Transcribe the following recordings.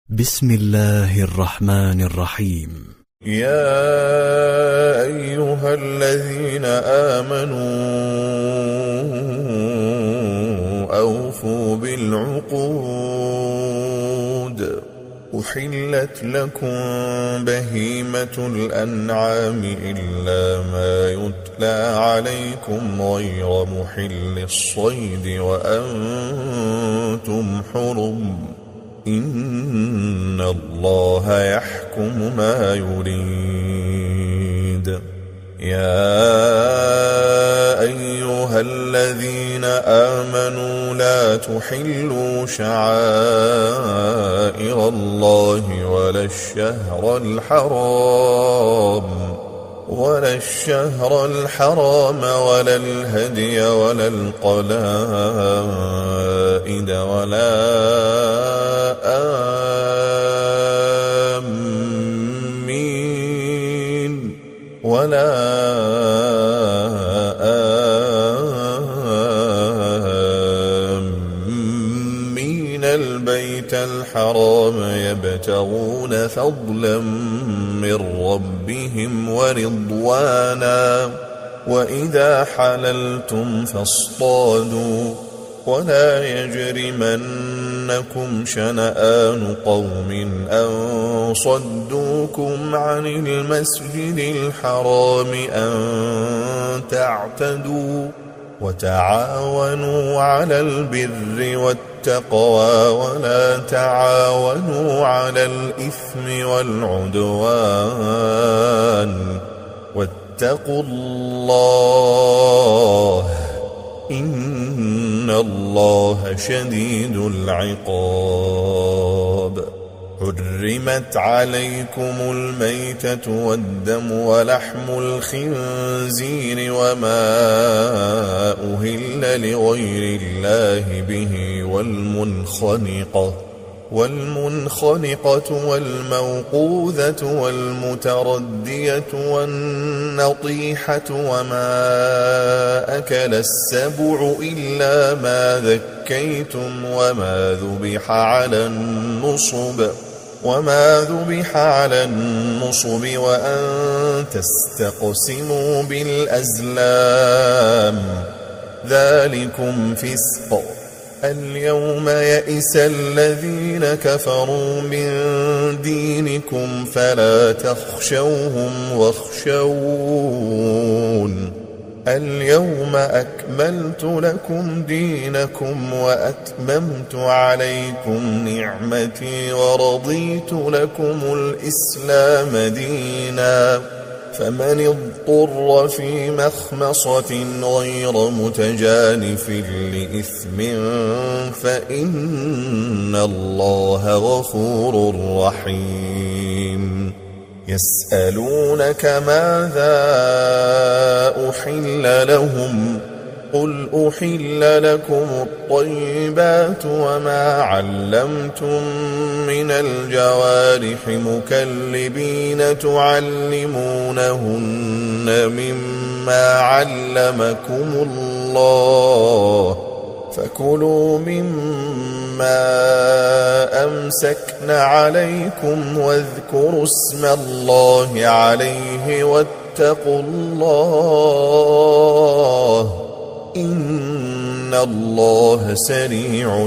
بسم الله الرحمن الرحيم. يا أيها الذين آمنوا أوفوا بالعقود. أحلت لكم بهيمة الأنعام إلا ما يتلى عليكم غير محل الصيد وأنتم حرم. إن الله يحكم ما يريد. يا أيها الذين آمنوا لا تحلوا شعائر الله ولا الشهر الحرام ولا الهدي ولا القلائد ولا آمين البيت الحرام يبتغون فضلا من ربهم ورضوانا. وإذا حللتم فاصطادوا ولا يجرمنكم شنآن قوم أن صدوكم عن المسجد الحرام أن تعتدوا. وتعاونوا على البر والتقوى ولا تعاونوا على الإثم والعدوان. واتقوا الله إن الله شديد العقاب. حرمت عليكم الميتة والدم ولحم الخنزير وما أهل لغير الله به والمنخنقة والموقوذة والمتردية والنطيحة وما أكل السبع إلا ما ذكيتم وما ذبح على النصب وأن تستقسموا بالأزلام ذلكم فسق. اليوم يئس الذين كفروا من دينكم فلا تخشوهم واخشون. اليوم أكملت لكم دينكم وأتممت عليكم نعمتي ورضيت لكم الإسلام دينا. فمن اضطر في مخمصة غير متجانف لإثم فإن الله غفور رحيم. يسألونك ماذا أحل لهم قل أحل لكم الطيبات وما علمتم من الجوارح مكلبين تعلمونهن مما علمكم الله فكلوا مما أمسكن عليكم واذكروا اسم الله عليه واتقوا الله إن الله سريع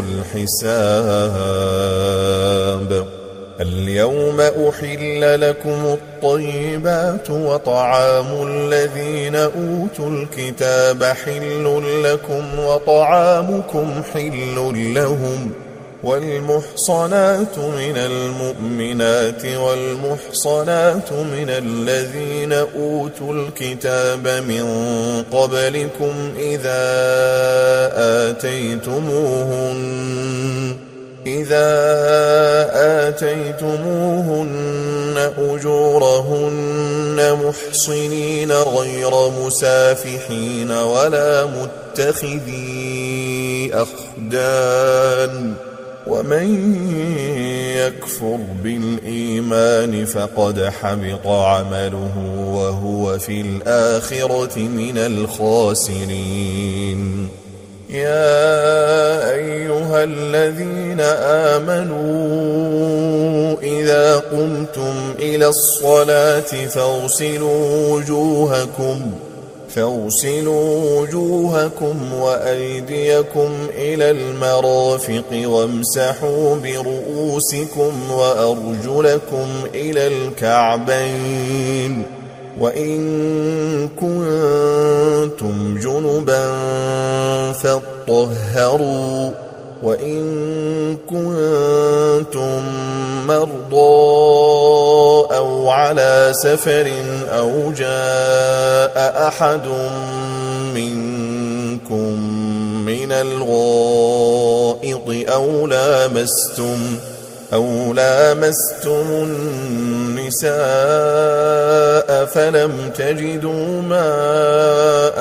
الحساب. اليوم أحل لكم الطيبات وطعام الذين أوتوا الكتاب حل لكم وطعامكم حل لهم. والمحصنات من المؤمنات والمحصنات من الذين أوتوا الكتاب من قبلكم إذا آتيتموهن أجورهن محصنين غير مسافحين ولا متخذي أخدان. ومن يكفر بالإيمان فقد حبط عمله وهو في الآخرة من الخاسرين. يا أيها الذين آمنوا إذا قمتم إلى الصلاة فاغسلوا وجوهكم وأيديكم إلى المرافق وامسحوا برؤوسكم وأرجلكم إلى الكعبين وإن كنتم جنبا فاطهروا وإن كنتم مرضى أو على سفر أو جاء أحد منكم من الغائط أو لامستم النساء فلم تجدوا ماء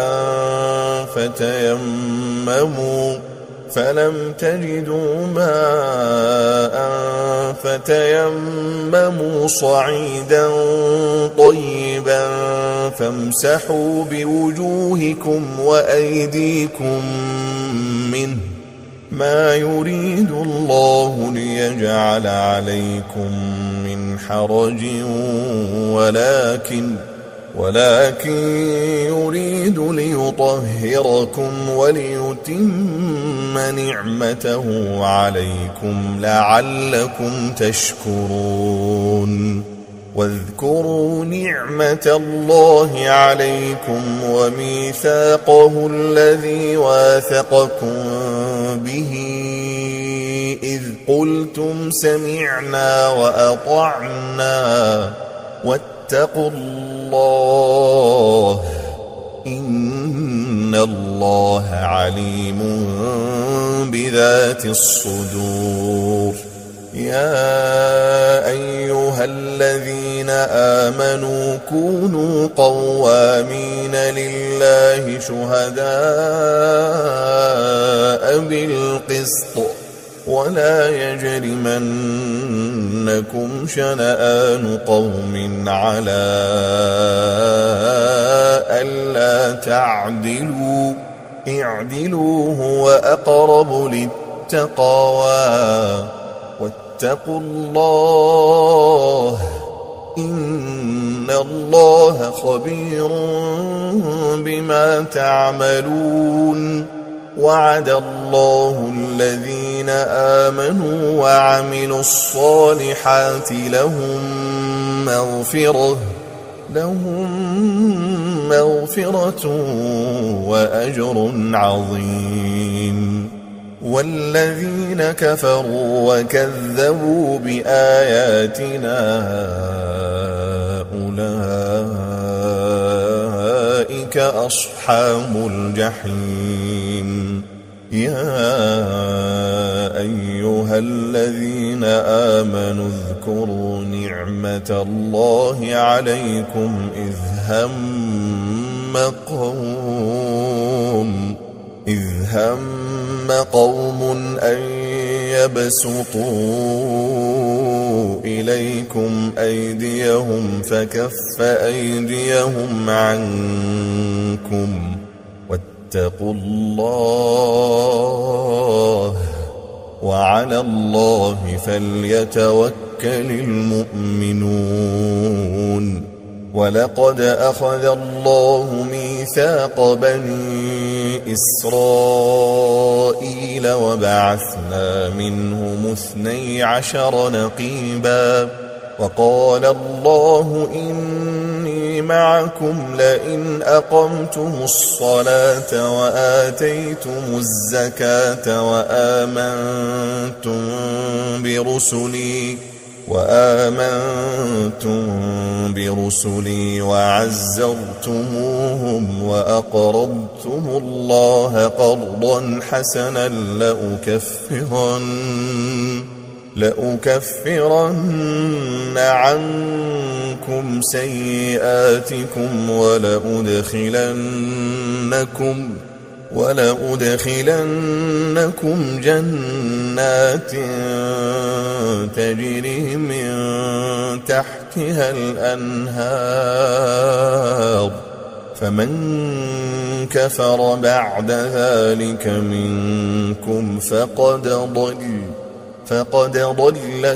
فتيمموا صعيدا طيبا فامسحوا بوجوهكم وأيديكم منه ما يريد الله ليجعل عليكم من حرج ولكن يريد ليطهركم وليتم نعمته عليكم لعلكم تشكرون واذكروا نعمة الله عليكم وميثاقه الذي واثقكم به إذ قلتم سمعنا وأطعنا واتقوا الله إن الله عليم بذات الصدور يا أيها الذين آمنوا كونوا قوامين لله شهداء بالقسط ولا يجرمنكم شنآن قوم على ألا تعدلوا اعدلوا هو أقرب للتقوى واتقوا الله إن الله خبير بما تعملون وعد الله الذين آمنوا وعملوا الصالحات لهم مغفرة وأجر عظيم والذين كفروا وكذبوا بآياتنا أولئك أصحاب الجحيم يا أيها الذين آمنوا اذكروا نعمة الله عليكم إذ هم قوم أن يبسطوا إليكم أيديهم فكف أيديهم عنكم واتقوا الله وعلى الله فليتوكل المؤمنون ولقد أخذ الله ميثاق بني إسرائيل وبعثنا منهم 12 نقيبا وقال الله إني معكم لئن أقمتم الصلاة وآتيتم الزكاة وآمنتم برسلي وعزرتموهم وأقرضتم الله قرضا حسنا لأكفرن عنكم سيئاتكم ولأدخلنكم جنات تجري من تحتها الأنهار فمن كفر بعد ذلك منكم فقد ضل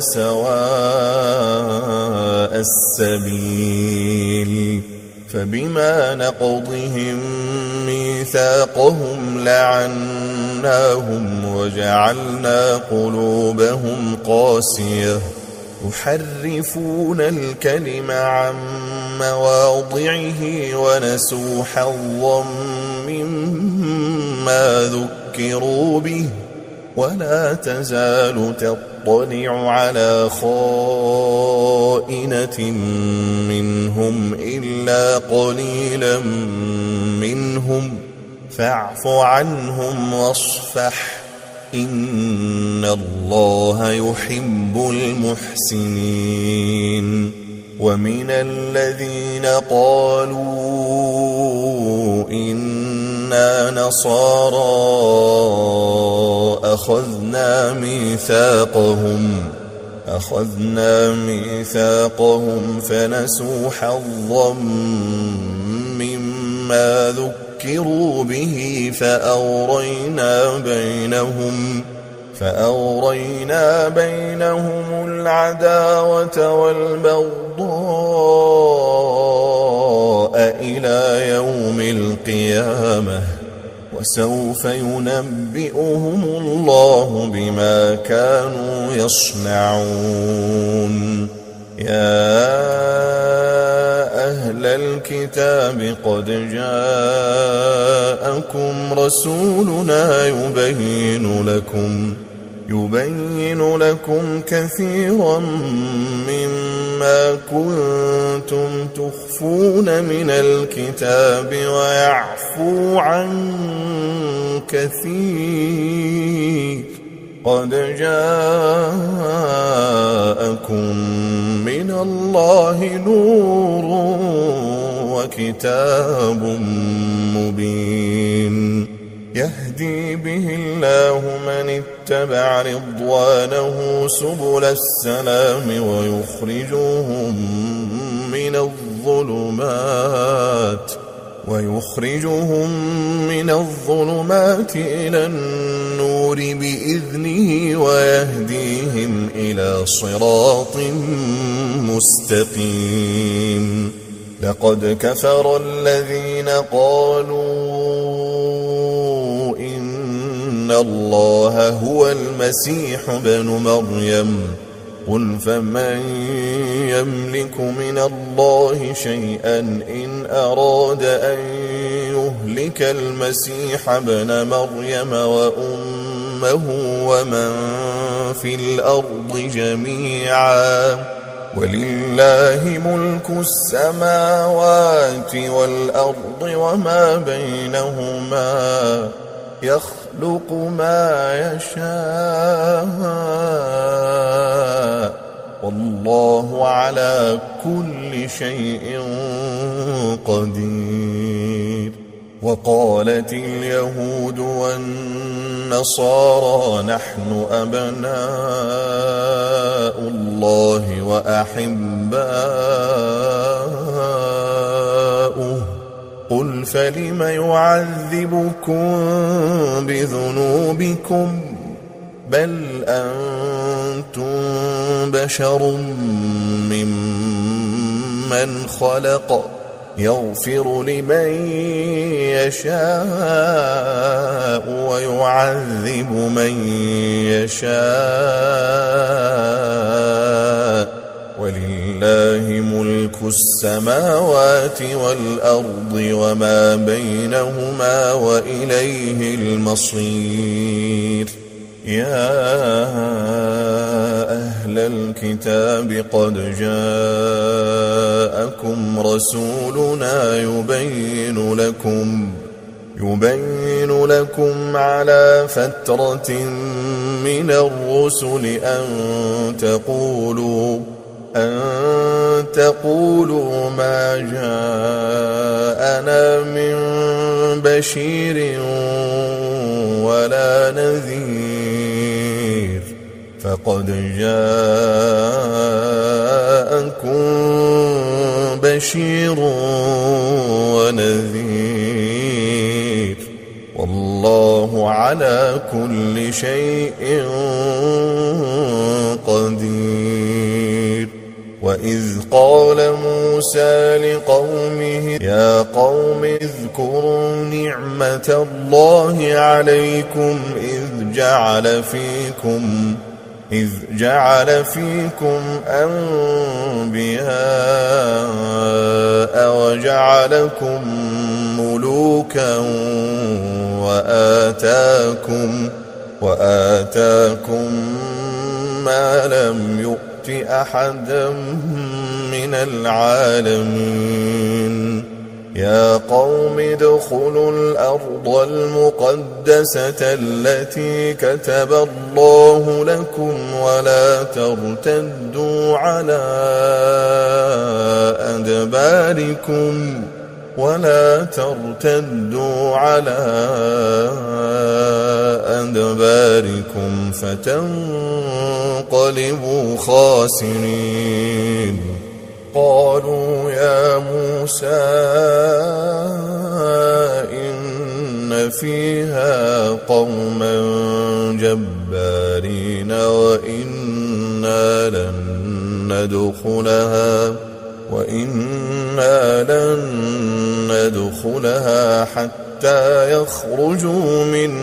سواء السبيل فبما نقضهم ميثاقهم لعناهم وجعلنا قلوبهم قاسية يحرفون الكلم عن مواضعه ونسوا حظا مما ذكروا به ولا تزال تطلع على خائنة منهم إلا قليلا منهم فاعف عنهم واصفح إن الله يحب المحسنين ومن الذين قالوا إنا نصارى أخذنا ميثاقهم فنسوا حظا مما ذكروا به فأورينا بينهم العداوة والبغضاء إلى يوم القيامة وسوف ينبئهم الله بما كانوا يصنعون يا أهل الكتاب قد جاءكم رسولنا يبين لكم كثيرا مما كنتم تخفون من الكتاب ويعفو عن كثير قد جاءكم من الله نور وكتاب مبين يهدي به الله من اتبع رضوانه سبل السلام ويخرجهم من الظلمات إلى النور بإذنه ويهديهم إلى صراط مستقيم لقد كفر الذين قالوا إن الله هو المسيح ابن مريم قل فمن يملك من الله شيئا إن أراد أن يهلك المسيح ابن مريم وأمه ومن في الأرض جميعا ولله ملك السماوات والأرض وما بينهما يخلق ما يشاء والله على كل شيء قدير وقالت اليهود والنصارى نحن أبناء الله وأحباؤه قل فلم يعذبكم بذنوبكم بل أنتم بشر ممن خلق يغفر لمن يشاء ويعذب من يشاء ولله ملك السماوات والأرض وما بينهما وإليه المصير يا أهل الكتاب قد جاءكم رسولنا يبين لكم على فترة من الرسل أن تقولوا ما جاءنا من بشير ولا نذير فقد جاءكم بشير ونذير والله على كل شيء وإذ قال موسى لقومه يا قوم اذكروا نعمة الله عليكم إذ جعل فيكم أنبياء وجعلكم ملوكا وآتاكم ما لم يؤت أحدا من العالمين يا قوم ادخلوا الأرض المقدسة التي كتب الله لكم ولا ترتدوا على أدباركم فتنقلبوا خاسرين قالوا يا موسى إن فيها قوما جبارين وإنا لن ندخلها حتى يخرجوا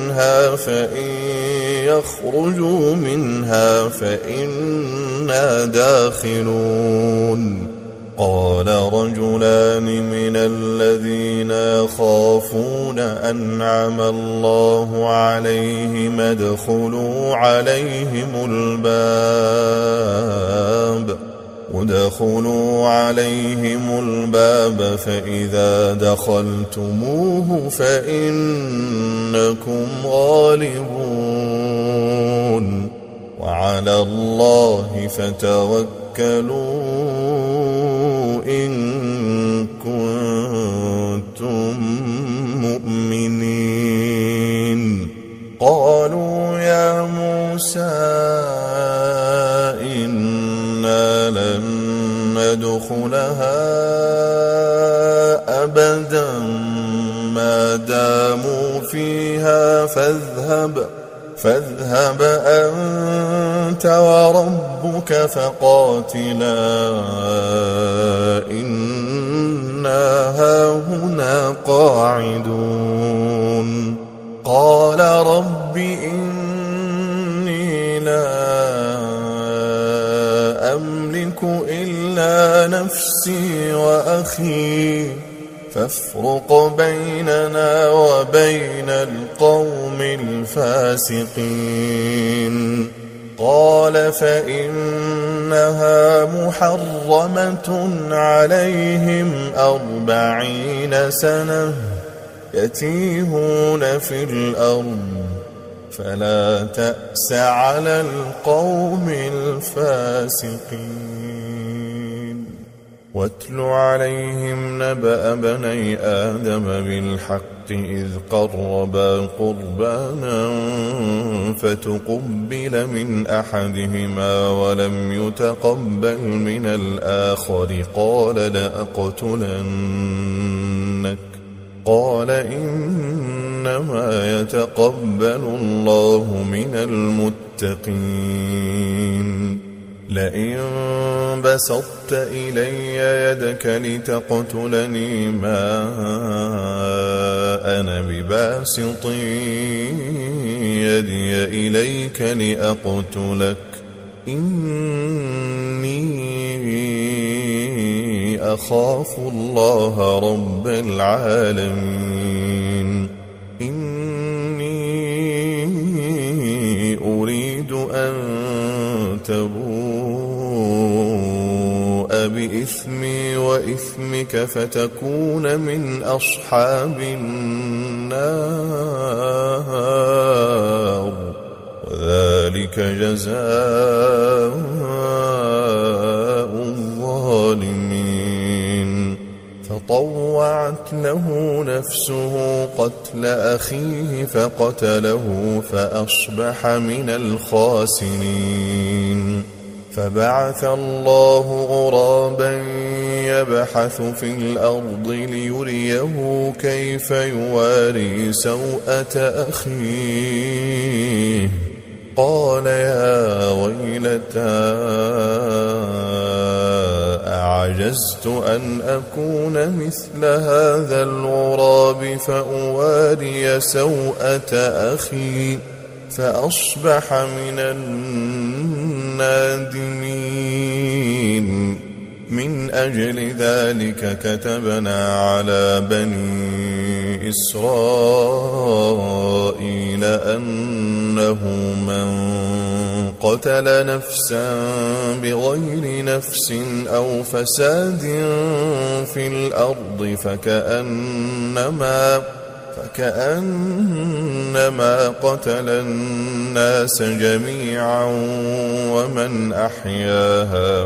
منها فإنا داخلون قال رجلان من الذين يخافون أنعم الله عليهم ادخلوا عليهم الباب فإذا دخلتموه فإنكم غالبون وعلى الله فتوكلوا إن كنتم مؤمنين قالوا يا موسى إنا لن ندخلها أبدا ما داموا فيها فاذهب أنت وربك فقاتلا إنا هاهنا قاعدون قال رب إني لا أملك إلا نفسي وأخي فافرق بيننا وبين القوم الفاسقين قال فإنها محرمة عليهم 40 سنة يتيهون في الأرض فلا تأس على القوم الفاسقين واتل عليهم نبأ بني آدم بالحق إذ قربا قربانا فتقبل من أحدهما ولم يتقبل من الآخر قال لأقتلنك قال إنما يتقبل الله من المتقين لئن بسطت إلي يدك لتقتلني ما أنا بباسط يدي إليك لأقتلك إني أخاف الله رب العالمين إني أريد أن تبوء بإثمي وإثمك فتكون من أصحاب النار وذلك جزاء الظالمين فطوعت له نفسه قتل أخيه فقتله فأصبح من الخاسرين فبعث الله غرابا يبحث في الأرض ليريه كيف يواري سوءة أخيه قال يا ويلتى هذا ما كنت أعمل أعجزت أن أكون مثل هذا الغراب فأواري سوءة أخي فأصبح من النادمين. من أجل ذلك كتبنا على بني إسرائيل أنه من قتل نفسا بغير نفس أو فساد في الأرض فكأنما قتل الناس جميعا ومن أحياها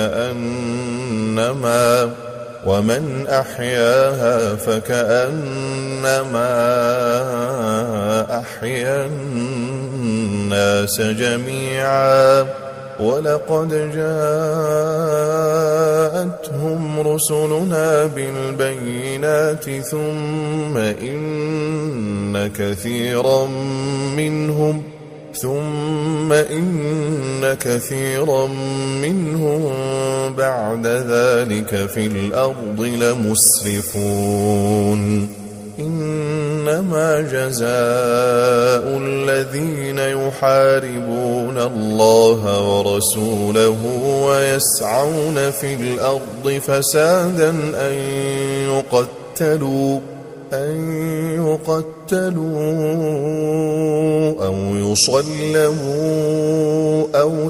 فكأنما أحيا الناس جميعا. ولقد جاءتهم رسلنا بالبينات ثم إن كثيرا منهم بعد ذلك في الأرض لمسرفون. إنما جزاء الذين يحاربون الله ورسوله ويسعون في الأرض فسادا أن يقتلوا أو يصلبوا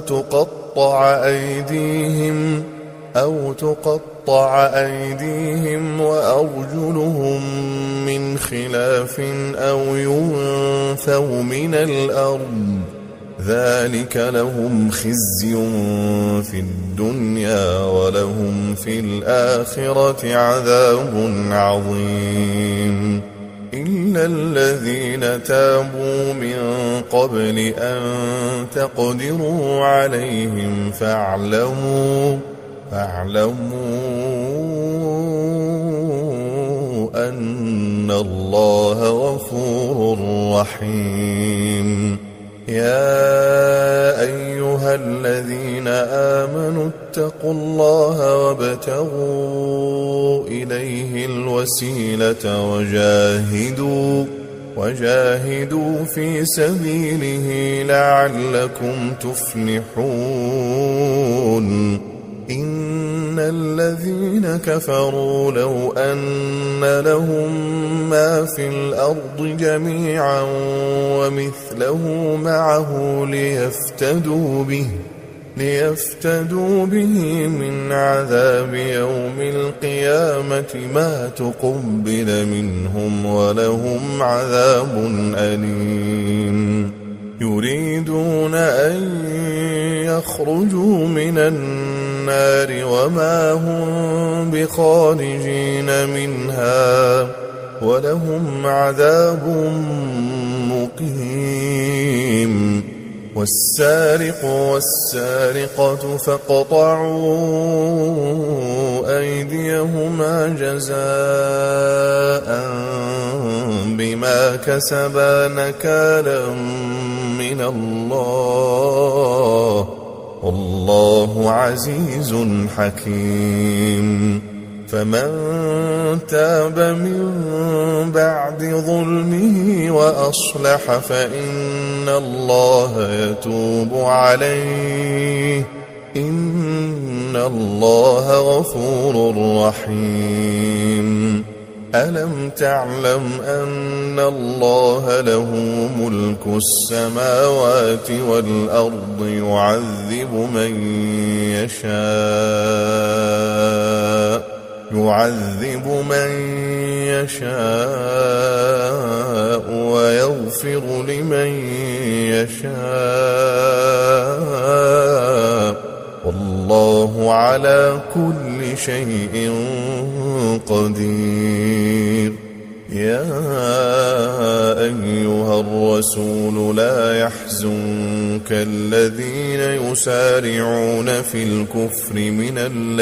أو تقطع أيديهم وأرجلهم من خلاف أو ينفوا من الأرض. ذلك لهم خزي في الدنيا ولهم في الآخرة عذاب عظيم. إلا الذين تابوا من قبل أن تقدروا عليهم فاعلموا أن الله غفور رحيم. يا أيها الذين آمنوا اتقوا الله وابتغوا إليه الوسيلة وجاهدوا في سبيله لعلكم تفلحون. إن الذين كفروا لو أن لهم ما في الأرض جميعا ومثله معه ليفتدوا به من عذاب يوم القيامة ما تقبل منهم ولهم عذاب أليم. يريدون أن يخرجوا من النار وما هم بخارجين منها ولهم عذاب مقيم. والسارق والسارقة فاقطعوا أيديهما جزاء بما كسبا نكالا من الله والله عزيز حكيم. فمن تاب من بعد ظلمه وأصلح فإن الله يتوب عليه إن الله غفور رحيم. ألم تعلم أن الله له ملك السماوات والأرض يعذب من يشاء ويغفر لمن يشاء والله على كل شيء قدير. يا أيها الرسول لا يحزنك الذين يسارعون في الكفر من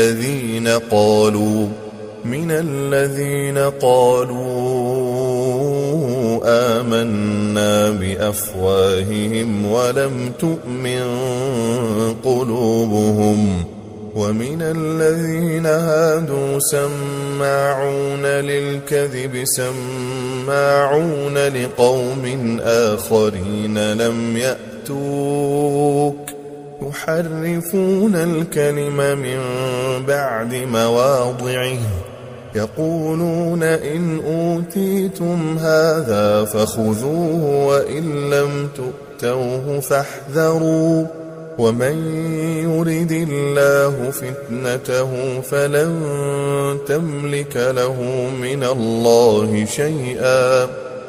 الذين قالوا آمنا بأفواههم ولم تؤمن قلوبهم ومن الذين هادوا سماعون للكذب سماعون لقوم آخرين لم يأتوك يحرفون الكلم من بعد مواضعه يقولون إن أوتيتم هذا فخذوه وإن لم تؤتوه فاحذروا ومن يرد الله فتنته فلن تملك له من الله شيئا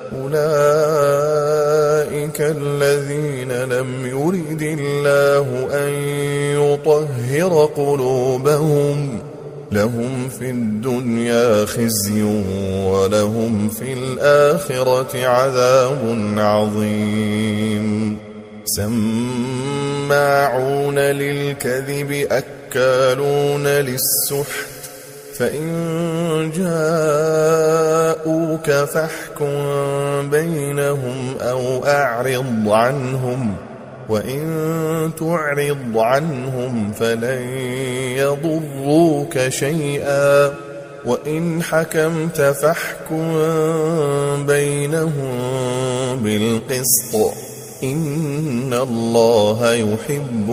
أولئك الذين لم يرد الله أن يطهر قلوبهم لهم في الدنيا خزي ولهم في الآخرة عذاب عظيم سماعون للكذب أكالون للسحت فإن جاءوك فاحكم بينهم أو أعرض عنهم وإن تعرض عنهم فلن يضروك شيئا وإن حكمت فاحكم بينهم بالقسط إن الله يحب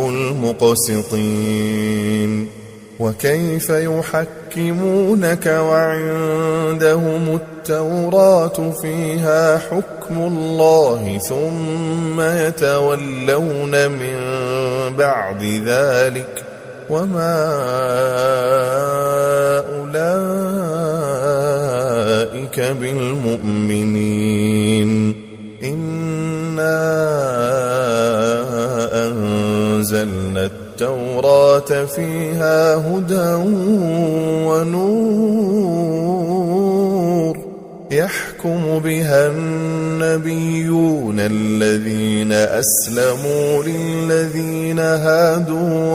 المقسطين وكيف يحكمونك وعندهم التوراة فيها حكم الله ثم يتولون من بعد ذلك وما أولئك بالمؤمنين إنا أنزلنا التوراة فيها هدى ونور يحكم بها النبيون الذين أسلموا للذين هادوا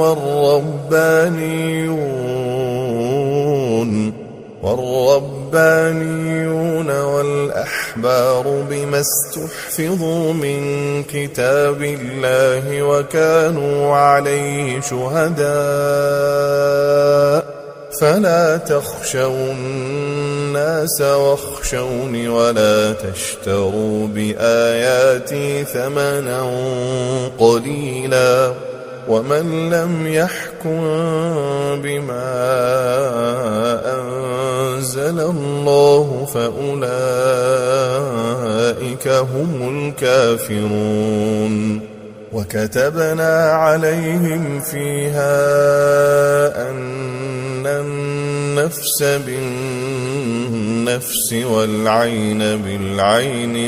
والربانيون والأحبار بما استحفظوا من كتاب الله وكانوا عليه شهداء فلا تخشوا الناس واخشوني ولا تشتروا بآياتي ثمنا قليلا ومن لم يحكم بما أنزل الله فأولئك هم الكافرون وكتبنا عليهم فيها أن النفس بالنفس والعين بالعين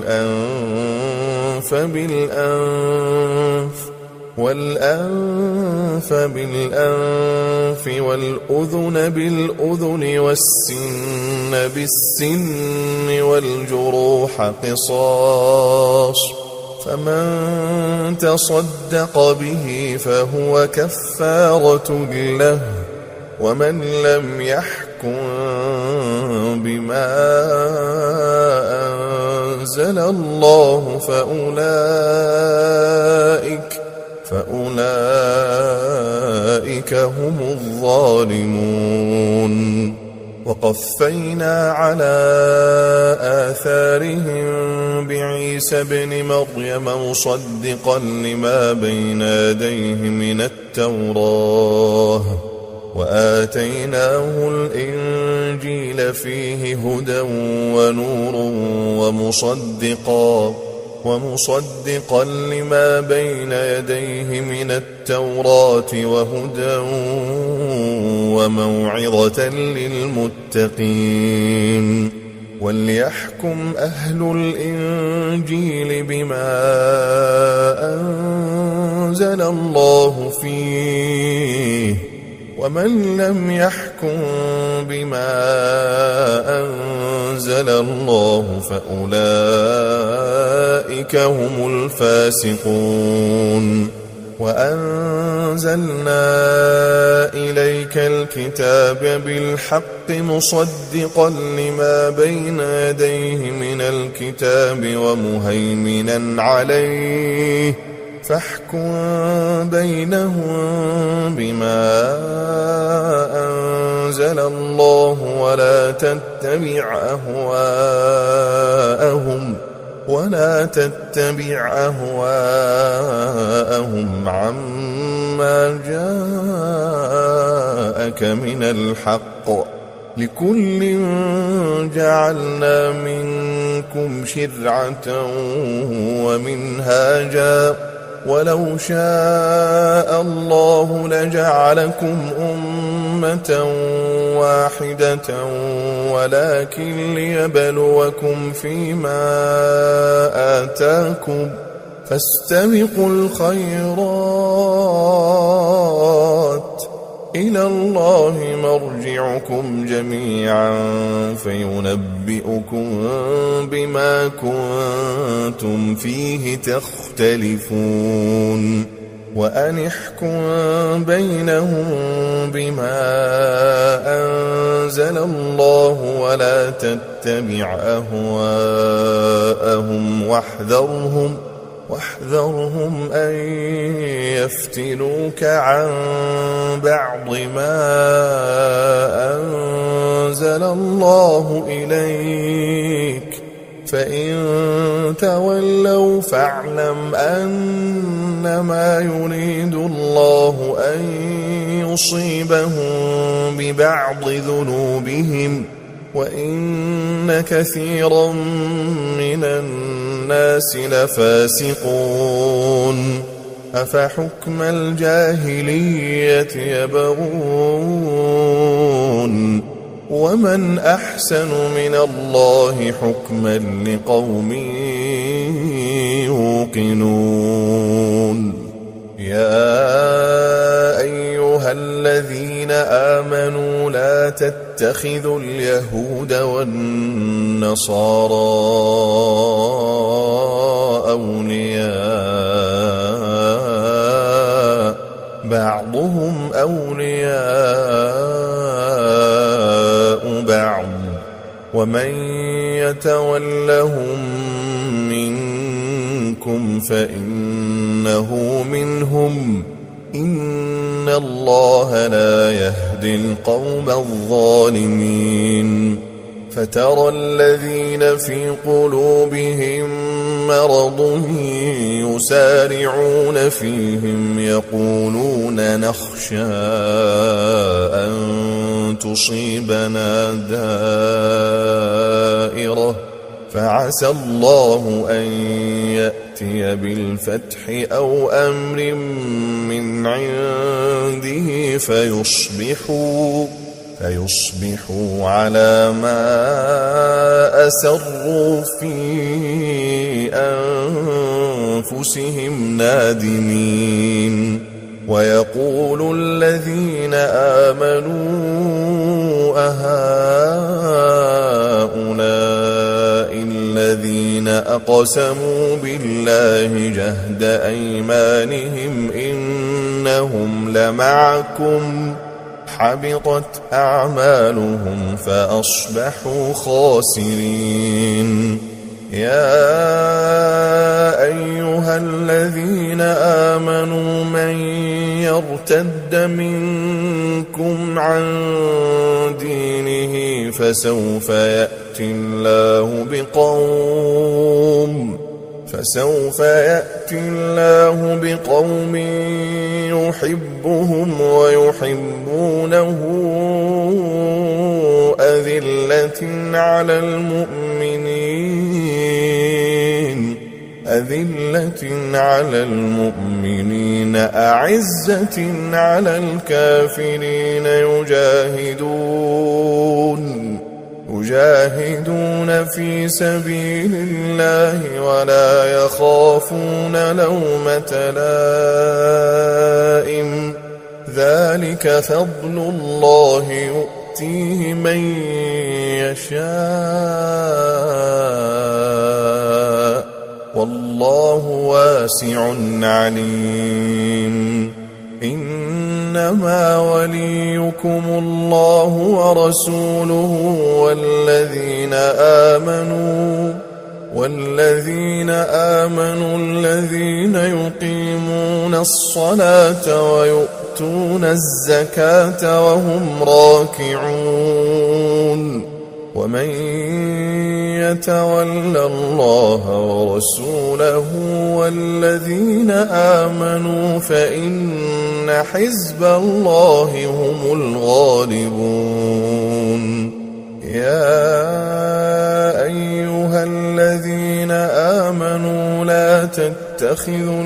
والأنف بالأنف والأذن بالأذن والسن بالسن والجروح قصاص فمن تصدق به فهو كفارة له ومن لم يحكم بما أنزل الله فأولئك هم الظالمون وقفينا على آثارهم بعيسى ابن مريم مصدقا لما بين يديه من التوراة وآتيناه الإنجيل فيه هدى ونور ومصدقا لما بين يديه من التوراة وهدى وموعظة للمتقين وليحكم أهل الإنجيل بما أنزل الله فيه ومن لم يحكم بما أنزل الله فأولئك هم الفاسقون وأنزلنا إليك الكتاب بالحق مصدقا لما بين يديه من الكتاب ومهيمنا عليه فاحكم بينهم بما أنزل الله ولا تتبع أهواءهم عما جاءك من الحق. لكل جعلنا منكم شرعة ومنهاجا ولو شاء الله لجعلكم أمة واحدة ولكن ليبلوكم فيما آتاكم فاستبقوا الخيرات إلى الله مرجعكم جميعا فينبئكم بما كنتم فيه تختلفون. وأن احكم بينهم بما أنزل الله ولا تتبع أهواءهم واحذرهم أن يفتنوك عن بعض ما أنزل الله إليك فإن تولوا فاعلم أنما يريد الله أن يصيبهم ببعض ذنوبهم وإن كثيرا من الناس لفاسقون. أفحكم الجاهلية يبغون ومن أحسن من الله حكما لقوم يوقنون. يا أيها الذين آمنوا لا تتخذوا اليهود والنصارى أولياء بعضهم أولياء بعض ومن يتولهم منكم فإنه منهم إن الله لا يهدي القوم الظالمين. فترى الذين في قلوبهم مرض يسارعون فيهم يقولون نخشى أن تصيبنا دائرة فعسى الله أن يأتي بالفتح أو أمر من عنده فيصبحوا على ما أسروا في أنفسهم نادمين. ويقول الذين آمنوا أهؤلاء الذين أقسموا بالله جهد أيمانهم إنهم لمعكم حبطت أعمالهم فأصبحوا خاسرين. يا أيها الذين آمنوا من يرتد منكم عن دينه فسوف يأتي الله بقوم يحبهم ويحبونه أذلة على المؤمنين أعزة على الكافرين يجاهدون في سبيل الله ولا يخافون لومة لائم ذلك فضل الله يؤتيه من يشاء والله واسع عليم. إنما وليكم الله ورسوله والذين آمنوا الذين يقيمون الصلاة ويؤتون الزكاة وهم راكعون ومن يتول الله ورسوله والذين آمنوا فإن حزب الله هم الغالبون يا أيها الذين آمنوا لا تتخذوا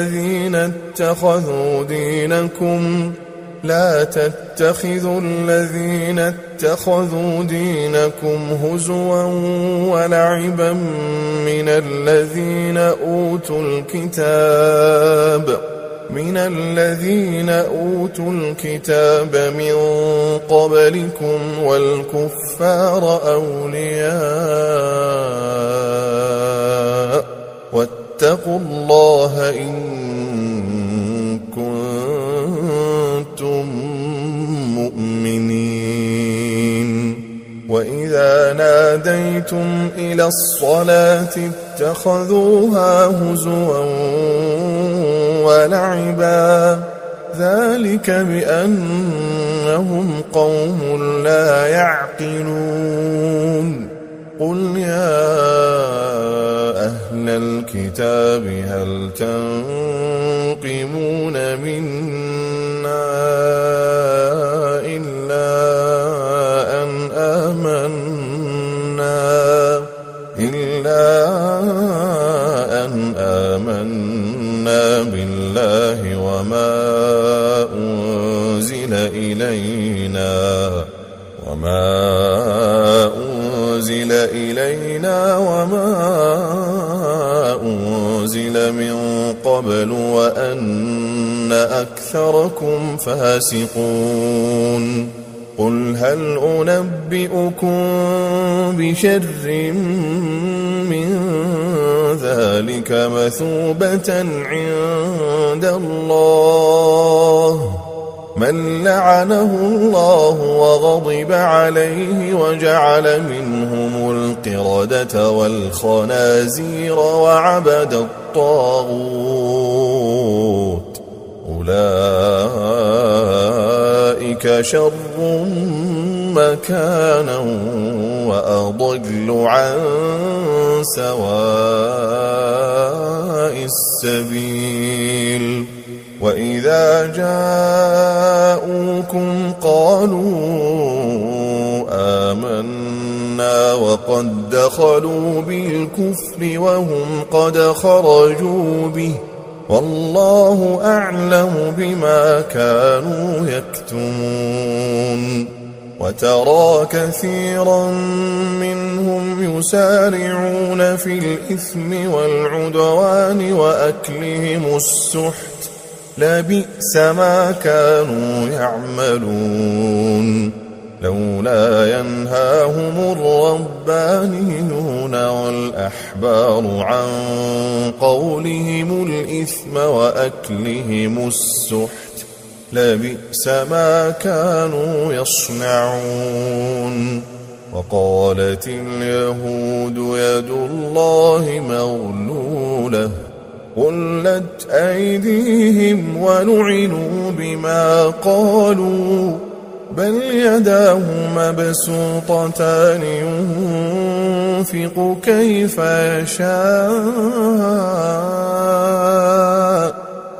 الذين اتخذوا دينكم هزوا ولعبا من الذين أوتوا الكتاب من قبلكم والكفار أولياء واتقوا الله إن كنتم مؤمنين وإذا ناديتم إلى الصلاة اتخذوها هزوا ولعبا ذلك بأنهم قوم لا يعقلون قل يا أهل الكتاب هل تنقمون منا إلا أن آمنا بالله وما أنزل إلينا وما أنزل من قبل وأن أكثركم فاسقون قل هل أنبئكم بشر من ذلك مثوبة عند الله من لعنه الله وغضب عليه وجعل منهم القردة والخنازير وعبد الطاغوت أولئك شر مكانا وأضل عن سواء السبيل وإذا جاءوكم قالوا آمنا وقد دخلوا بالكفر وهم قد خرجوا به والله أعلم بما كانوا يكتمون وترى كثيرا منهم يسارعون في الإثم والعدوان وأكلهم السحت لبئس ما كانوا يعملون لولا ينهاهم الربانيون والأحبار عن قولهم الإثم وأكلهم السحت لبئس ما كانوا يصنعون وقالت اليهود يد الله مغلولة غلت أيديهم ولعنوا بما قالوا بل يداه مبسوطتان ينفق كيف يشاء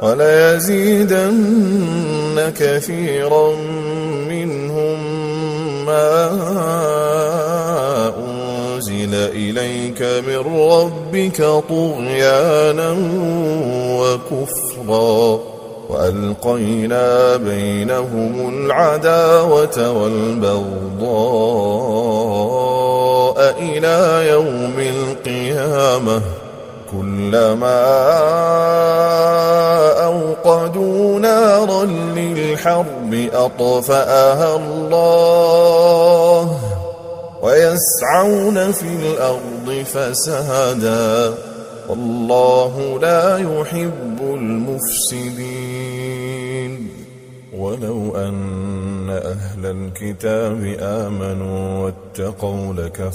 وليزيدن كثيرا منهم ما أنزل إليك من ربك طغيانا وكفرا وألقينا بينهم العداوة والبغضاء إلى يوم القيامة كلما أوقدوا نارا للحرب أطفأها الله ويسعون في الأرض فسادا والله لا يحب المفسدين ولو أن أهل الكتاب آمنوا واتقوا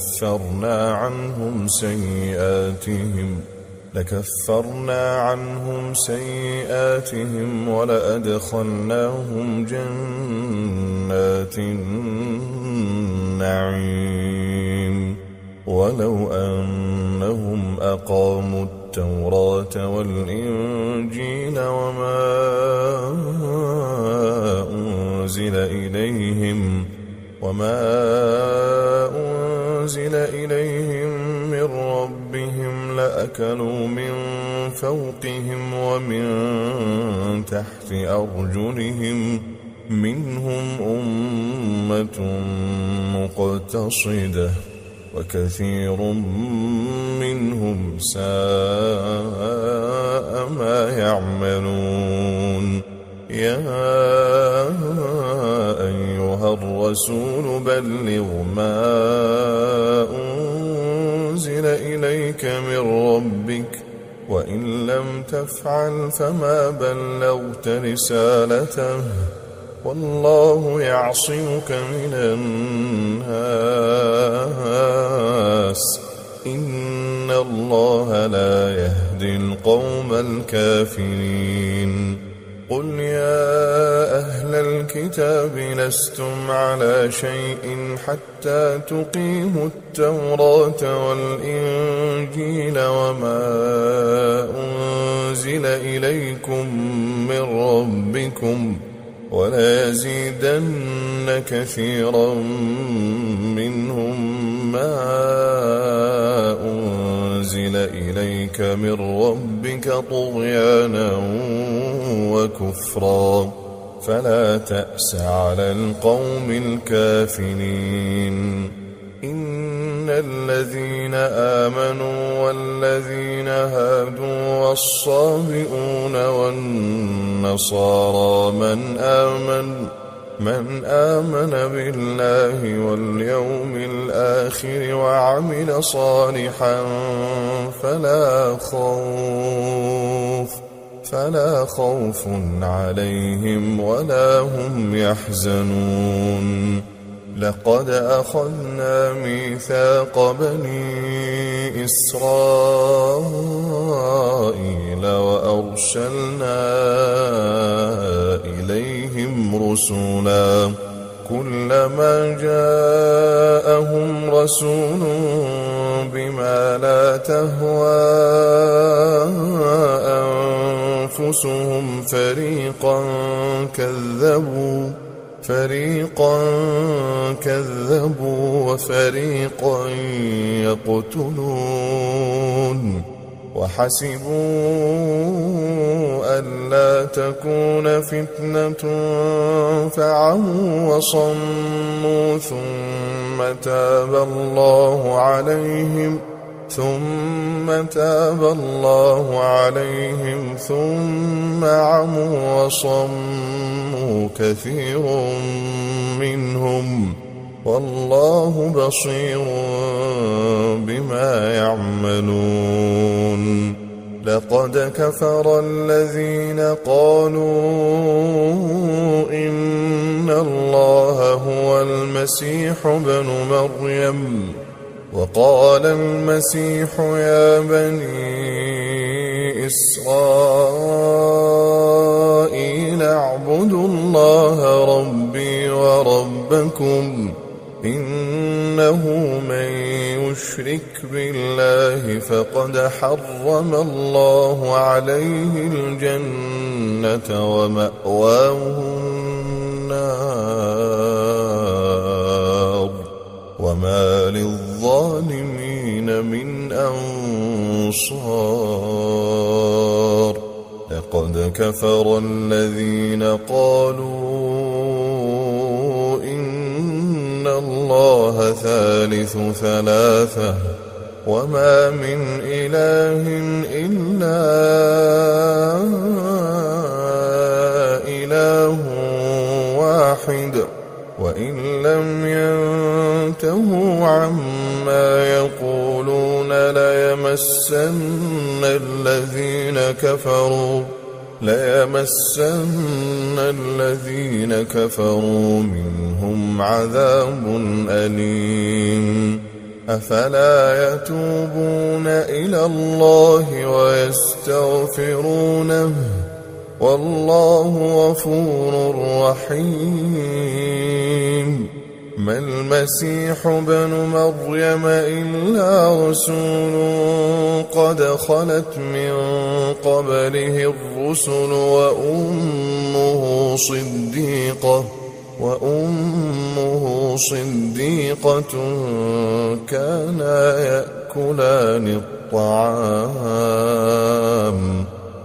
لكفرنا عنهم سيئاتهم ولأدخلناهم جنات النعيم ولو أنهم أقاموا التوراة والإنجيل وما أنزل إليهم من ربهم لأكلوا من فوقهم ومن تحت أرجلهم منهم أمة مقتصدة وكثير منهم ساء ما يعملون يا أيها الرسول بلغ ما أنزل إليك من ربك وإن لم تفعل فما بلغت رسالته والله يعصمك من الناس إن الله لا يهدي القوم الكافرين قل يا أهل الكتاب لستم على شيء حتى تقيموا التوراة والإنجيل وما أنزل إليكم من ربكم وليزيدن كثيرا منهم ما أنزل إليك من ربك طغيانا وكفرا فلا تأس على القوم الكافرين إن الذين آمنوا والذين هادوا والصابئون والنصارى من آمن بالله واليوم الآخر وعمل صالحا فلا خوف عليهم ولا هم يحزنون لقد أخذنا ميثاق بني إسرائيل وأرسلنا إليهم رسلا كلما جاءهم رسول بما لا تهوى أنفسهم فريقا كذبوا وفريقا يقتلون وحسبوا ألا تكون فتنة فعموا وصموا ثم تاب الله عليهم ثم عموا وصموا كثير منهم والله بصير بما يعملون لقد كفر الذين قالوا إن الله هو المسيح ابن مريم وقال المسيح يا بني إسرائيل اعبدوا الله ربي وربكم إنه من يشرك بالله فقد حرم الله عليه الجنة ومأواه النار وما للظالمين من أنصار لقد كفر الذين قالوا إن الله ثالث ثلاثة وما من إله إلا إله واحد وإن لم ينتهوا عما يقولون ليمسن الذين ليمسن الذين كفروا منهم عذاب أليم أفلا يتوبون إلى الله ويستغفرونه والله غفور رحيم ما المسيح ابن مريم إلا رسول قد خلت من قبله الرسل وأمه صديقة كانا يأكلان الطعام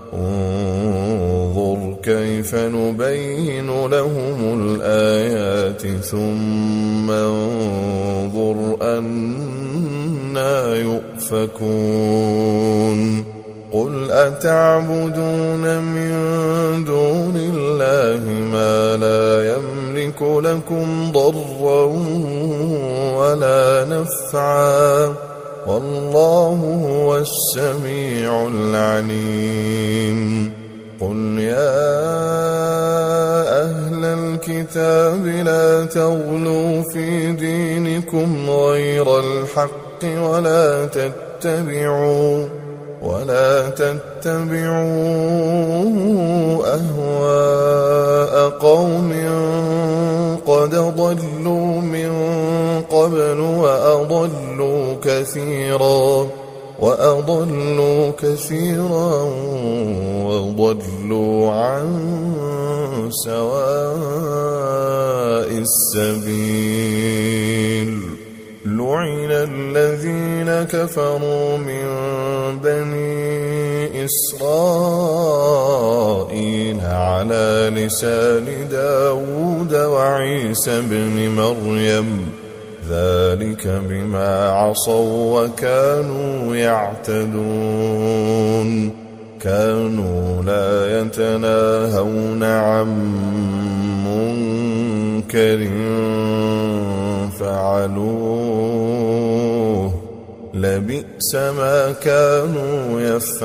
انظر كيف نبين لهم الآيات ثم انظر أنى يؤفكون قل أتعبدون من دون الله ما لا يملك لكم ضرا ولا نفعا والله هو السميع العليم قل يا أهل الكتاب لا تغلوا في دينكم غير الحق ولا تتبعوا أهواء قوم قد ضلوا من قبل وأضلوا كثيرا وضلوا عن سواء السبيل لعن الذين كفروا من بني إسرائيل على لسان داود وعيسى بن مريم ذلك بما عصوا وكانوا يعتدون كانوا لا يتناهون عن منكر فعلوه لبئس ما كانوا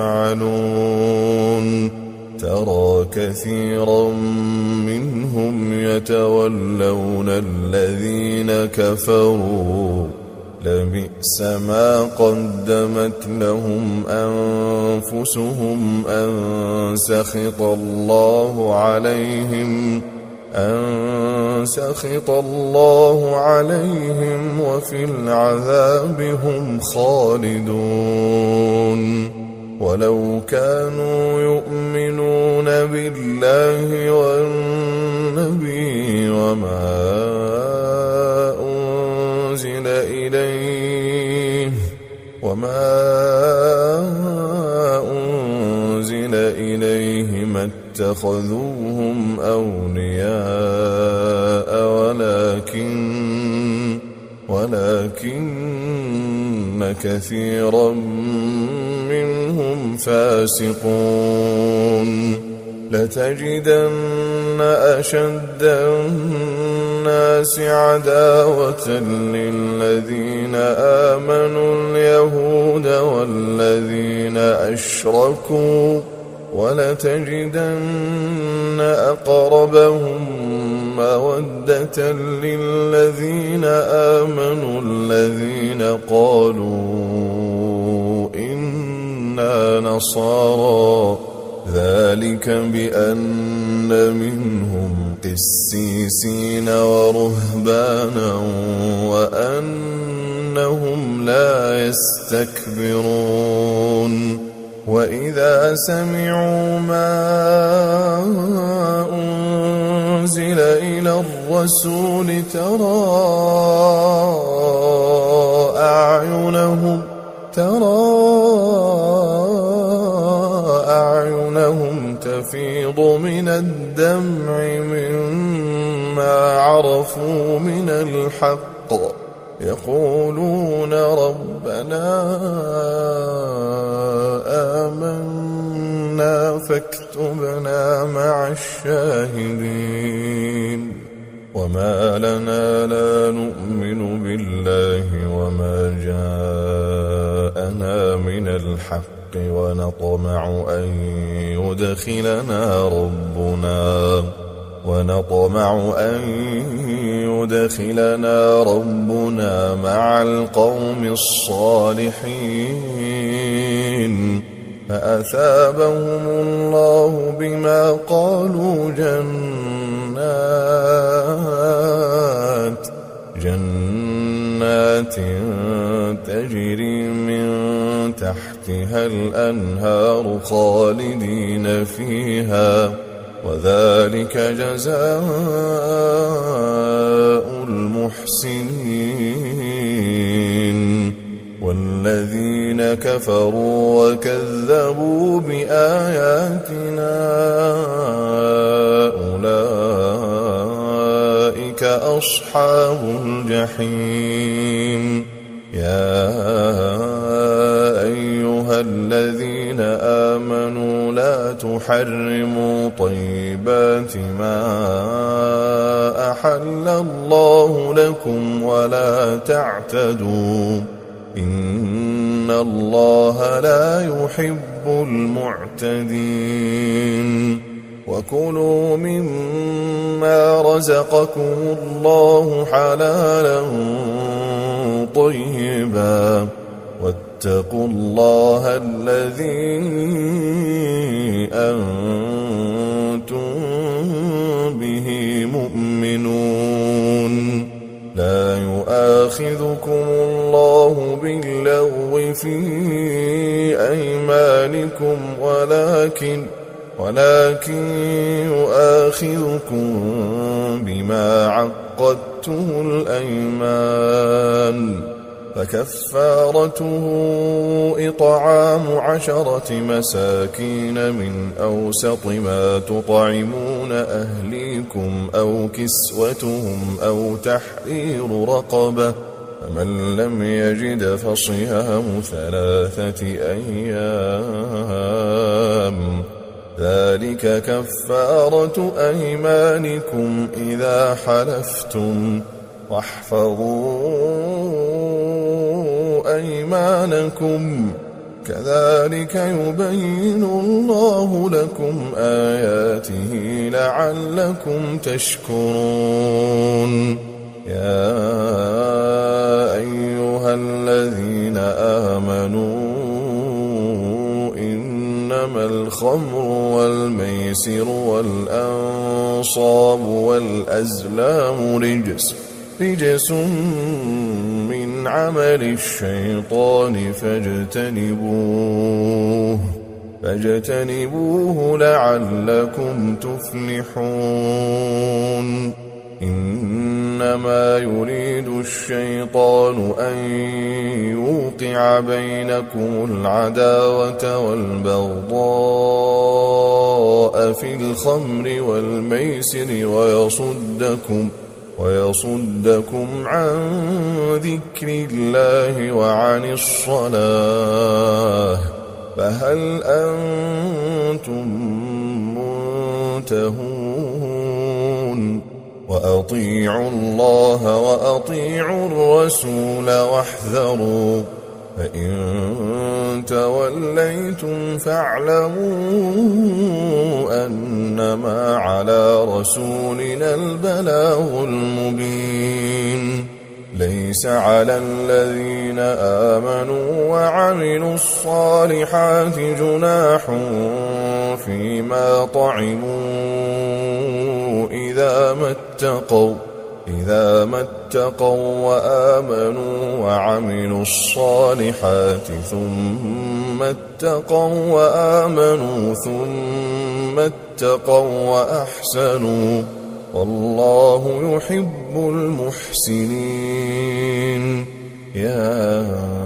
يفعلون ترى كثيرا منهم يتولون الذين كفروا لبئس ما قدمت لهم أنفسهم أن سخط الله عليهم وفي العذاب هم خالدون ولو كانوا يؤمنون بالله والنبي وما أنزل إليه ما اتخذوهم أولياء ولكن كثيرا منهم فاسقون لتجدن أشد الناس عداوة للذين آمنوا اليهود والذين أشركوا ولتجدن أقربهم مودة للذين آمنوا الذين قالوا إنا نصارى ذلك بأن منهم قسيسين ورهبانا وأنهم لا يستكبرون وإذا سمعوا ما أنزل إلى الرسول ترى أعينهم تفيض من الدمع مما عرفوا من الحق يقولون ربنا آمنا فاكتبنا مع الشاهدين وما لنا لا نؤمن بالله وما جاءنا من الحق ونطمع أن يدخلنا ربنا مع القوم الصالحين فأثابهم الله بما قالوا جنات تجري من تحتها الأنهار خالدين فيها وذلك جزاء المحسنين والذين كفروا وكذبوا بآياتنا أولئك أصحاب الجحيم يا أيها الذين آمنوا لا تحرموا طيبات ما أحل الله لكم ولا تعتدوا إن الله لا يحب المعتدين وكلوا مما رزقكم الله حلالا طيبا واتقوا الله الذي أنتم به مؤمنون لا يؤاخذكم الله باللغو في أيمانكم ولكن يؤاخذكم بما عقدتم الأيمان فكفارته إطعام 10 مساكين من أوسط ما تطعمون أهليكم أو كسوتهم أو تحرير رقبة فمن لم يجد فصيام 3 أيام ذلك كفارة أيمانكم إذا حلفتم واحفظوا أيمانكم كذلك يبين الله لكم آياته لعلكم تشكرون يا أيها الذين آمنوا إنما الخمر والميسر والأنصاب والأزلام رجس من عمل الشيطان فاجتنبوه لعلكم تفلحون إنما يريد الشيطان أن يوقع بينكم العداوة والبغضاء في الخمر والميسر ويصدكم عن ذكر الله وعن الصلاة فهل أنتم منتهون وأطيعوا الله وأطيعوا الرسول واحذروا فإن توليتم فاعلموا أنما على رسولنا البلاغ المبين ليس على الذين آمنوا وعملوا الصالحات جناح فيما طعموا إذا ما اتقوا وآمنوا وعملوا الصالحات ثم اتقوا وآمنوا ثم اتقوا وأحسنوا والله يحب المحسنين يا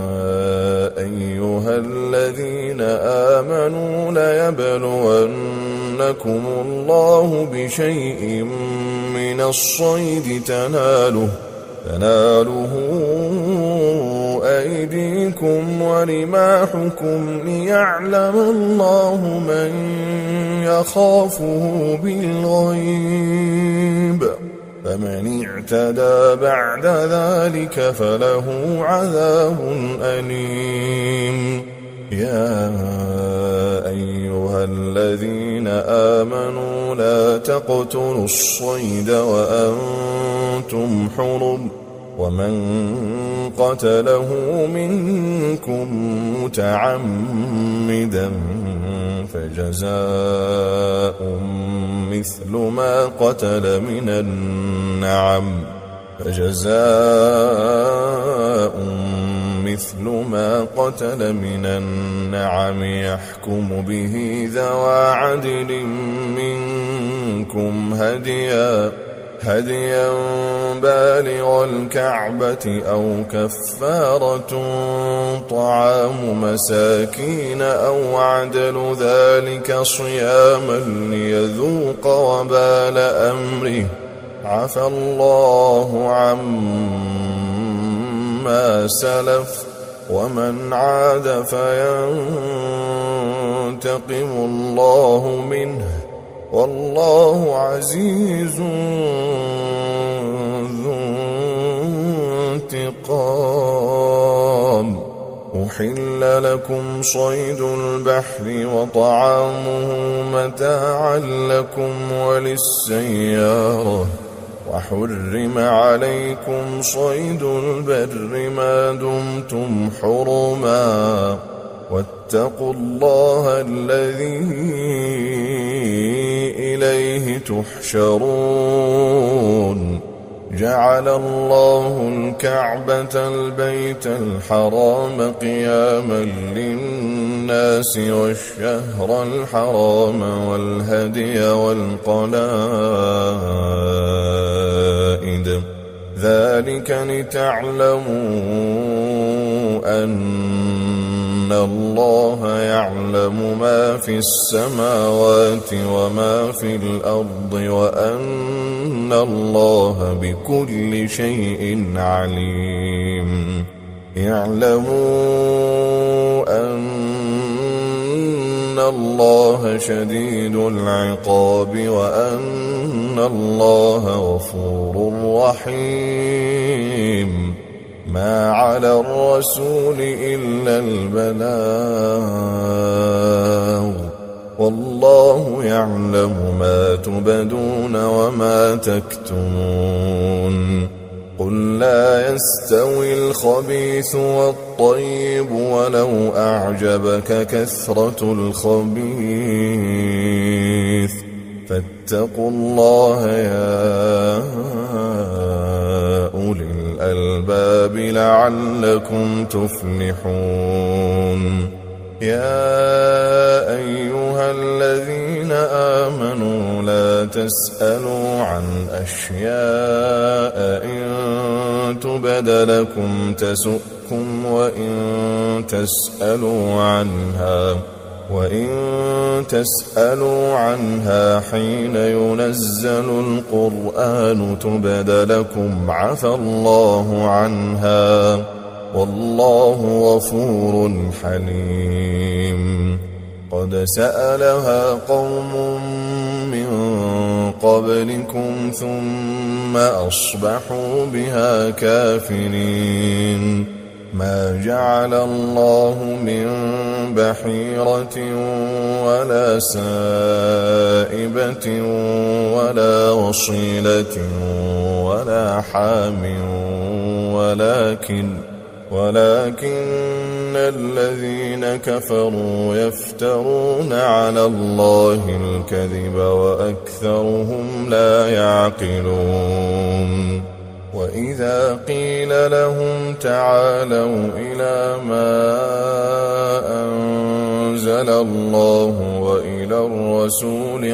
أيها الذين آمنوا ليبلونكم الله بشيء من الصيد تناله أيديكم ورماحكم ليعلم الله من يخافه بالغيب فمن اعتدى بعد ذلك فله عذاب أليم يا أيها الذين آمنوا لا تقتلوا الصيد وأنتم حرم ومن قتله منكم متعمدا فجزاء مثل ما قتل من النعم يحكم به ذوى عدل منكم هديا بالغ الكعبة أو كفارة طعام مساكين أو عدل ذلك صياما ليذوق وبال أمره عفى الله عما سلف ومن عاد فينتقم الله منه والله عزيز ذو انتقام. أحل لكم صيد البحر وطعامه متاعا لكم وللسيارة وحرم عليكم صيد البر ما دمتم حرما واتقوا الله الذي إليه تحشرون. جعل الله الكعبة البيت الحرام قياما للناس والشهر الحرام والهدي والقلائد ذلك لتعلموا أن الله يعلم ما في السماوات وما في الأرض وأن الله بكل شيء عليم. اعلموا أن الله شديد العقاب وأن الله غفور رحيم. ما على الرسول إلا البلاغ والله يعلم ما تبدون وما تكتمون. قل لا يستوي الخبيث والطيب ولو أعجبك كثرة الخبيث فاتقوا الله يا أولي الألباب لعلكم تفلحون. يا أيها الذين آمنوا لا تسألوا عن أشياء إن تبد لكم تسؤكم وإن تسألوا عنها حين ينزل القرآن تبد لكم عفى الله عنها والله غفور حليم. قد سألها قوم من قبلكم ثم أصبحوا بها كافرين. ما جعل الله من بحيرة ولا سائبة ولا وصيلة ولا حام ولكن الذين كفروا يفترون على الله الكذب وأكثرهم لا يعقلون. وإذا قيل لهم تعالوا إلى ما أنزل الله وإلى الرسول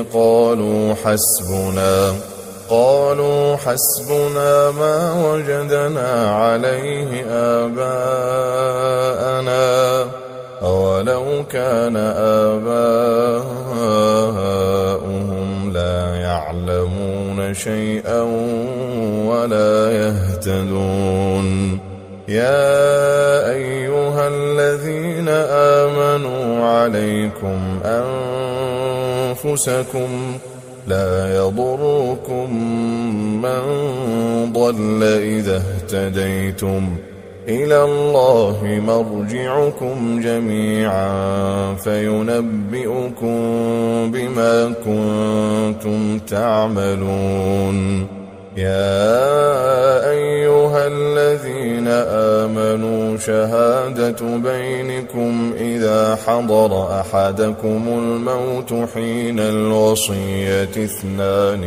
قالوا حسبنا ما وجدنا عليه آباءنا أولو كان آباؤهم لا يعلمون شيئا ولا يهتدون. يا أيها الذين آمنوا عليكم أنفسكم لا يضركم من ضل إذا اهتديتم إلى الله مرجعكم جميعا فينبئكم بما كنتم تعملون. يا أيها الذين آمنوا شهادة بينكم إذا حضر أحدكم الموت حين الوصية اثنان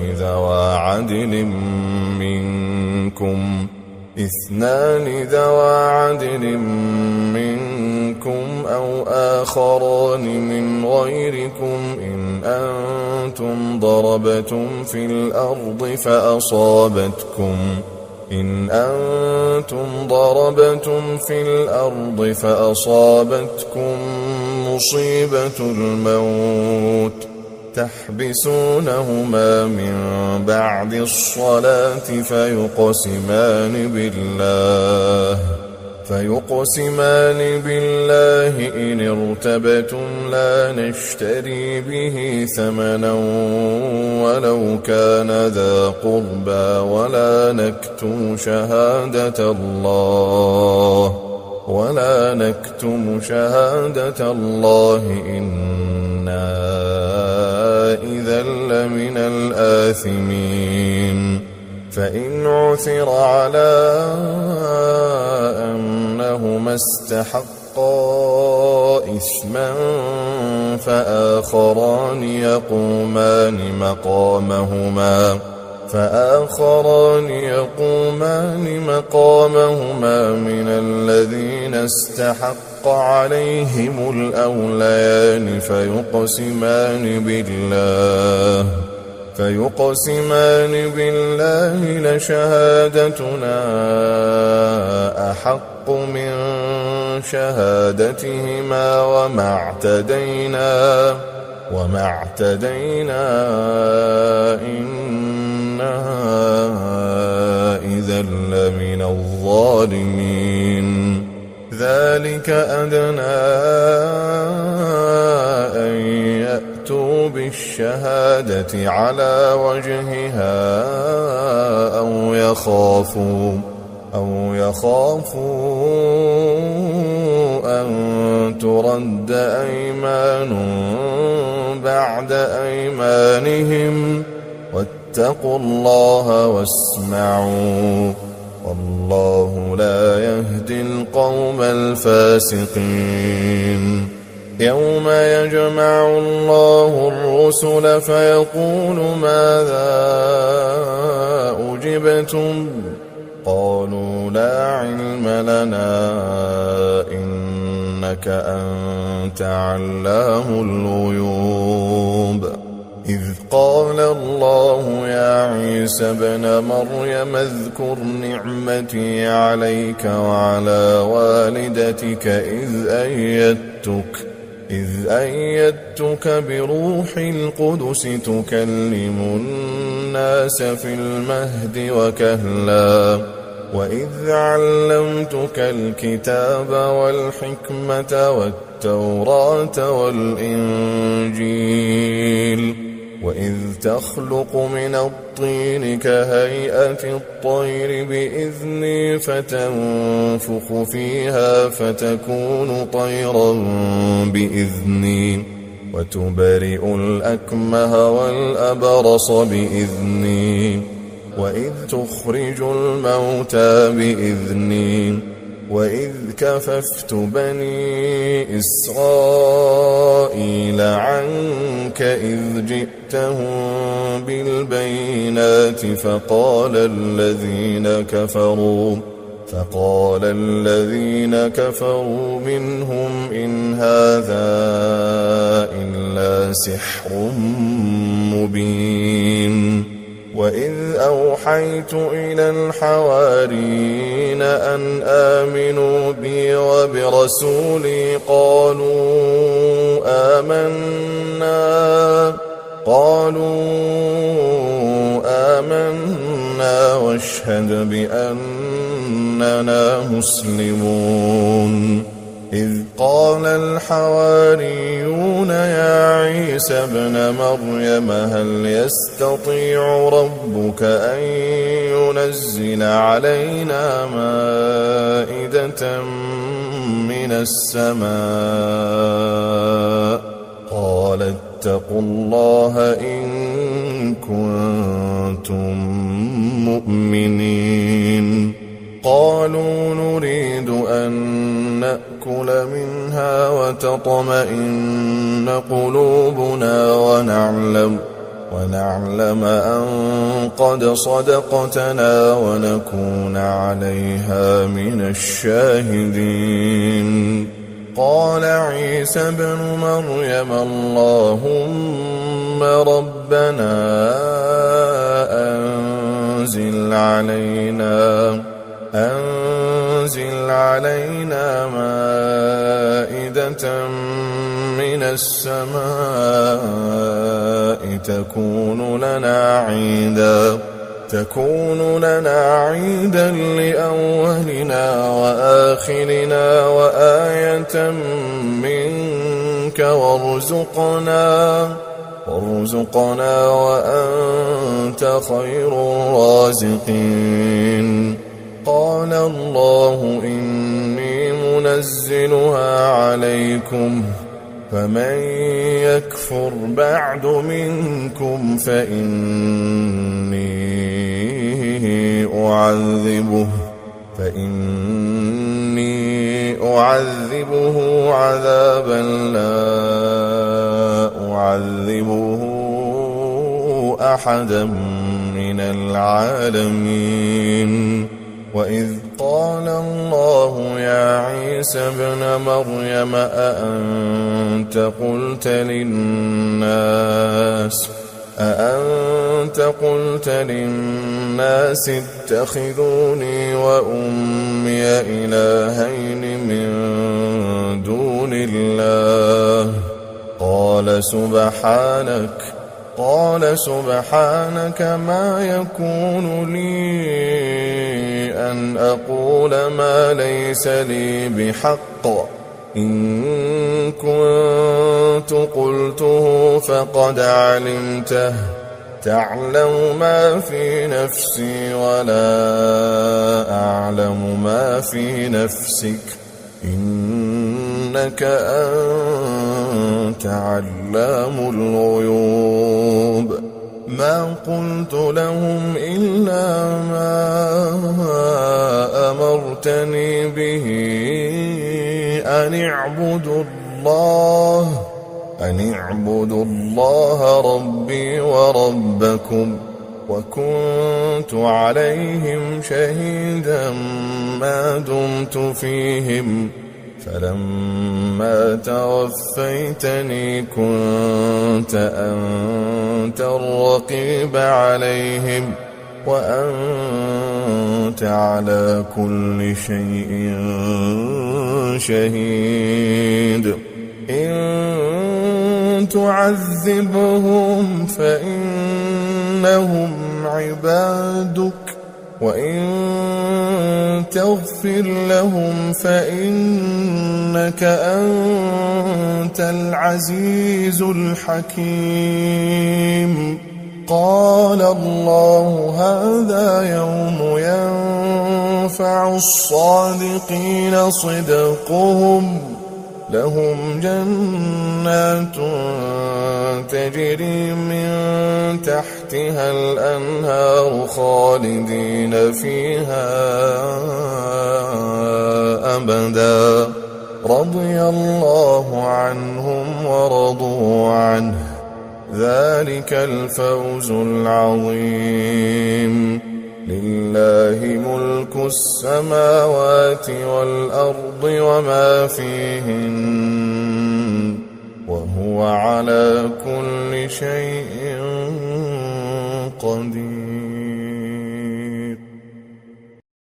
ذوى عدل منكم أو آخران من غيركم إن أنتم ضربتم في الأرض فأصابتكم مصيبة الموت تحبسونهما من بعد الصلاة فيقسمان بالله إن ارتبتم لا نشتري به ثمنا ولو كان ذا قربى ولا نكتم شهادة الله إنا إذا لمن الآثمين. فإن عثر على أنهما استحقا إثما فآخران يقومان مقامهما من الذين استحق عليهم الأوليان فيقسمان بالله لشهادتنا أحق من شهادتهما وما اعتدينا إنا إذا لمن الظالمين. ذلك أدنى أن يأتوا بالشهادة على وجهها أو يخافوا أن ترد أيمان بعد أيمانهم واتقوا الله واسمعوا والله لا يهدي القوم الفاسقين. يوم يجمع الله الرسل فيقول ماذا أجبتم قالوا لا علم لنا إنك أنت علام الغيوب. إذ قال الله يا عيسى ابن مريم اذكر نعمتي عليك وعلى والدتك إذ أيدتك بروح القدس تكلم الناس في المهد وكهلا وإذ علمتك الكتاب والحكمة والتوراة والإنجيل وإذ تخلق من الطين كهيئة الطير بإذني فتنفخ فيها فتكون طيرا بإذني وتبرئ الأكمه والأبرص بإذني وإذ تخرج الموتى بإذني وإذ كففت بني إسرائيل عنك إذ جئتهم بالبينات فقال الذين كفروا منهم إن هذا إلا سحر مبين. وإذ أوحيت إلى الحواريين أن آمنوا بي وبرسولي قالوا آمنا واشهد بأننا مسلمون. إذ قال الحواريون يا عيسى ابن مريم هل يستطيع ربك أن ينزل علينا مائدة من السماء قال اتقوا الله إن كنتم مؤمنين قالوا نريد أن نأكل منها وتطمئن قلوبنا ونعلم أن قد صدقتنا ونكون عليها من الشاهدين قال عيسى ابن مريم اللهم ربنا أنزل علينا مائدة من السماء تكون لنا عيدا لأولنا وآخرنا وآية منك وارزقنا وأنت خير الرازقين قال الله إني منزلها عليكم فمن يكفر بعد منكم فإني أعذبه عذابا لا أعذبه أحدا من العالمين وإذ قال الله يا عيسى ابن مريم أأنت قلت للناس اتخذوني وأمي إلهين من دون الله قال سبحانك ما يكون لي أن أقول ما ليس لي بحق إن كنت قلته فقد علمته تعلم ما في نفسي ولا أعلم ما في نفسك إنك أنت علام الغيوب ما قلت لهم إلا ما أمرتني به أن اعبدوا الله ربي وربكم وكنت عليهم شهيدا ما دمت فيهم فلما توفيتني كنت أنت الرقيب عليهم وأنت على كل شيء شهيد إن تعذبهم فإنهم عبادك وإن تغفر لهم فإنك أنت العزيز الحكيم قال الله هذا يوم ينفع الصادقين صدقهم لهم جنات تجري من تحتها الأنهار خالدين فيها أبدا رضي الله عنهم ورضوا عنه ذلك الفوز العظيم لله ملك السماوات والأرض وما فيهن وهو على كل شيء قدير